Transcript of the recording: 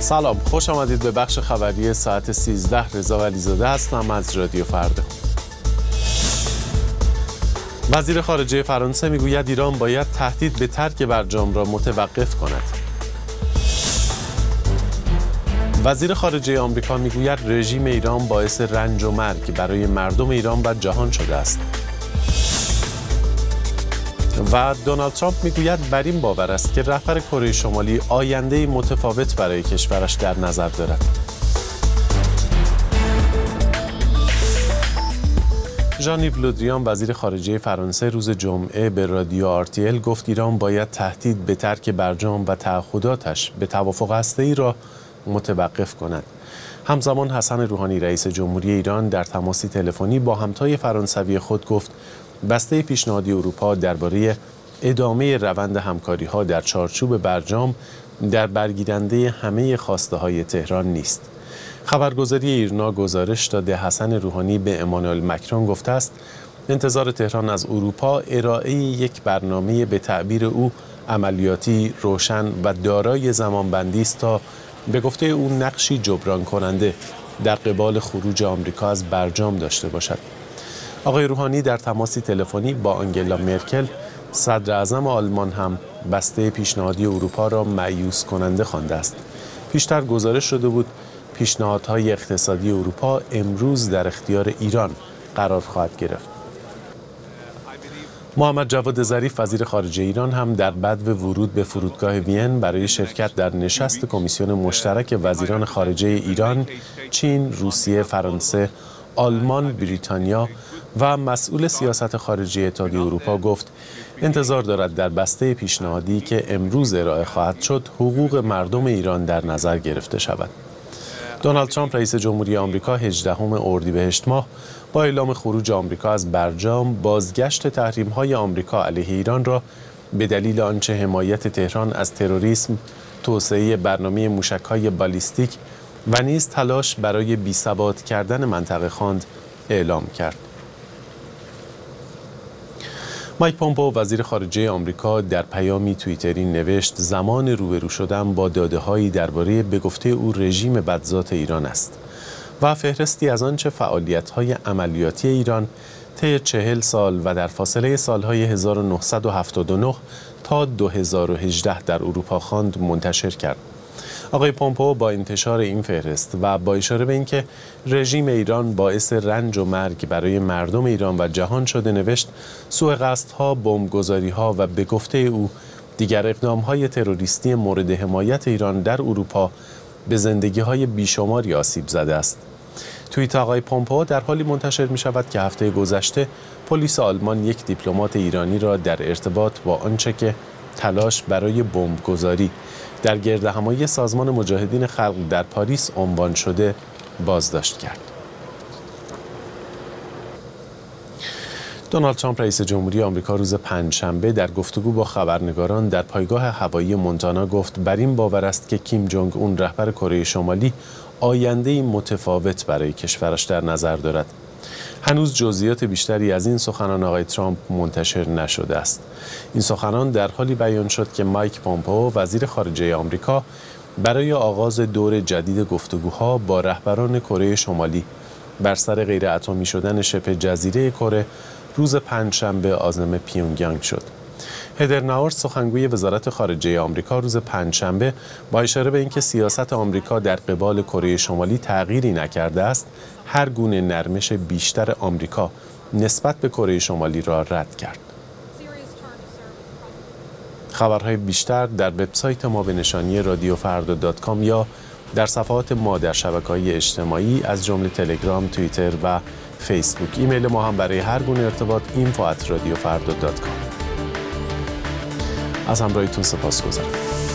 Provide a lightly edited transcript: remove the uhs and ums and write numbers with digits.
سلام، خوش آمدید به بخش خبری ساعت 13. رضا ولیزاده هستم از رادیو فردا. وزیر خارجه فرانسه میگوید ایران باید تهدید به ترک برجام را متوقف کند. وزیر خارجه آمریکا میگوید رژیم ایران باعث رنج و مرگ برای مردم ایران و جهان شده است. و دونالد ترامپ میگوید بر این باور است که رهبر کره شمالی آینده‌ای متفاوت برای کشورش در نظر دارد. ژان-یو لودریان وزیر خارجه فرانسه روز جمعه به رادیو RTL گفت ایران باید تهدید به ترک برجام و تعهداتش به توافق هسته‌ای را متوقف کند. همزمان حسن روحانی رئیس جمهوری ایران در تماسی تلفنی با همتای فرانسوی خود گفت بسته پیشنهادی اروپا درباره ادامه روند همکاری‌ها در چارچوب برجام در برگیرنده همه خواسته‌های تهران نیست. خبرگزاری ایرنا گزارش داده حسن روحانی به امانوئل مکرون گفته است انتظار تهران از اروپا ارائه یک برنامه به تعبیر او عملیاتی، روشن و دارای زمانبندی است تا به گفته او نقشی جبران کننده در قبال خروج آمریکا از برجام داشته باشد. آقای روحانی در تماسی تلفنی با آنگلا مرکل صدر اعظم آلمان هم بسته پیشنهادی اروپا را مایوس کننده خوانده است. پیشتر گزارش شده بود پیشنهادهای اقتصادی اروپا امروز در اختیار ایران قرار خواهد گرفت. محمد جواد ظریف وزیر خارجه ایران هم در بدو ورود به فرودگاه وین برای شرکت در نشست کمیسیون مشترک وزیران خارجه ایران، چین، روسیه، فرانسه، آلمان، بریتانیا و مسئول سیاست خارجی اتحادیه اروپا گفت انتظار دارد در بسته پیشنهادی که امروز ارائه خواهد شد حقوق مردم ایران در نظر گرفته شود. دونالد ترامپ رئیس جمهوری آمریکا 18 اردیبهشت ماه با اعلام خروج آمریکا از برجام بازگشت تحریم‌های آمریکا علیه ایران را به دلیل آنچه حمایت تهران از تروریسم، توسعه برنامه موشک‌های بالیستیک و نیز تلاش برای بی‌ثبات کردن منطقه خواند اعلام کرد. مایک پومپئو وزیر خارجه آمریکا در پیامی توییتری نوشت زمان روبرو شدن با داده‌هایی درباره به گفته او رژیم بدذات ایران است و فهرستی از آنچه فعالیت‌های عملیاتی ایران طی 40 سال و در فاصله سال‌های 1979 تا 2018 در اروپا خواند منتشر کرد. آقای پومپئو با انتشار این فهرست و با اشاره به اینکه رژیم ایران باعث رنج و مرگ برای مردم ایران و جهان شده نوشت سوء قصدها، بمبگذاری‌ها و به گفته او دیگر اقدام‌های تروریستی مورد حمایت ایران در اروپا به زندگی‌های بیشماری آسیب زده است. توییت آقای پومپئو در حالی منتشر می‌شود که هفته گذشته پلیس آلمان یک دیپلمات ایرانی را در ارتباط با آنچه که تلاش برای بمبگذاری در گردهمایی سازمان مجاهدین خلق در پاریس عنوان شده بازداشت کرد. دونالد ترامپ رئیس جمهوری آمریکا روز پنجشنبه در گفتگو با خبرنگاران در پایگاه هوایی مونتانا گفت بر این باور است که کیم جونگ اون رهبر کره شمالی آینده‌ای متفاوت برای کشورش در نظر دارد. هنوز جزئیات بیشتری از این سخنان آقای ترامپ منتشر نشده است. این سخنان در حالی بیان شد که مایک پومپئو وزیر خارجه آمریکا برای آغاز دور جدید گفتگوها با رهبران کره شمالی بر سر غیر اتمی شدن شبه جزیره کره روز پنجشنبه عازم پیونگیانگ شد. هدر ناورد سخنگوی وزارت خارجه آمریکا روز پنجشنبه با اشاره به اینکه سیاست آمریکا در قبال کره شمالی تغییری نکرده است، هر گونه نرمش بیشتر آمریکا نسبت به کره شمالی را رد کرد. خبرهای بیشتر در وبسایت ما به نشانی radiofarda.com یا در صفحات ما در شبکه‌های اجتماعی از جمله تلگرام، توییتر و فیسبوک. ایمیل ما هم برای هر گونه ارتباط info@radiofarda.com. از همراهیتون سپاسگزارم.